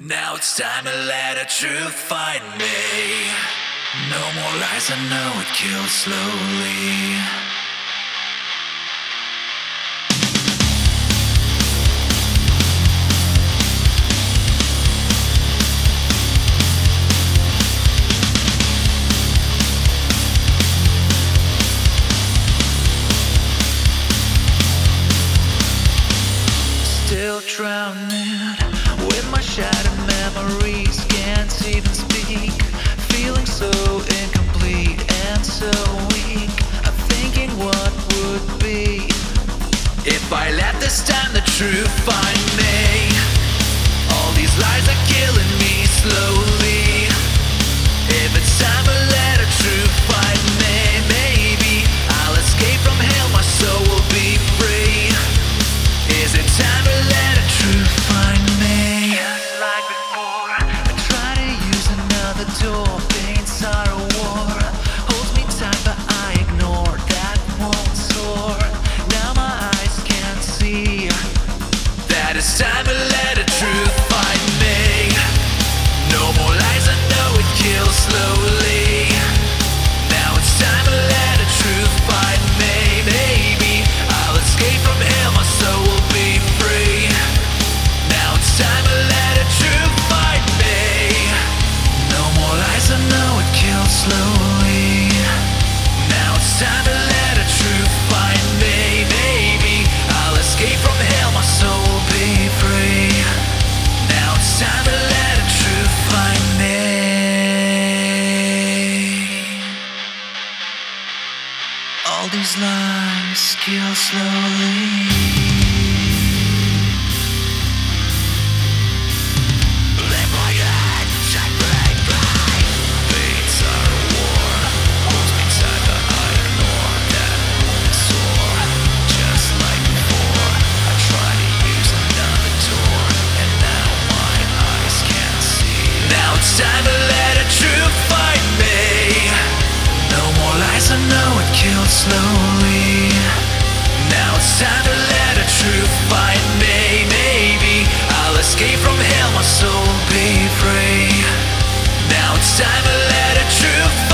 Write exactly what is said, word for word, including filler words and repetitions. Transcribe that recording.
Now it's time to let the truth find me. No more lies, I know it kills slowly. Still drowning with my shattered memories, can't even speak, feeling so incomplete and so weak. I'm thinking what would be if I let this time the truth find me. All these lies are killing me slowly. If it's time to let the truth find me, maybe I'll escape from hell, my soul will be free. Is it time to let the truth find me? Just like before, I try to use another door. Pain, sorrow, war holds me tight, but I ignore. That won't soar. Now my eyes can't see that it's time to let the truth find me. No more lies, I know it kills slowly. Now it's time to let the truth find me. Maybe I'll escape from hell, my soul will be free. Now it's time to let the truth find me. No more lies, I know it kills slowly. Now it's time to let the truth find me. Maybe I'll escape from hell, my soul will be free. Now it's time to let the truth find me. All these lies kill slowly. It's time to let the truth find me. No more lies, I know it kills slowly. Now it's time to let the truth find me. Maybe I'll escape from hell, my soul will be free. Now it's time to let the truth find me.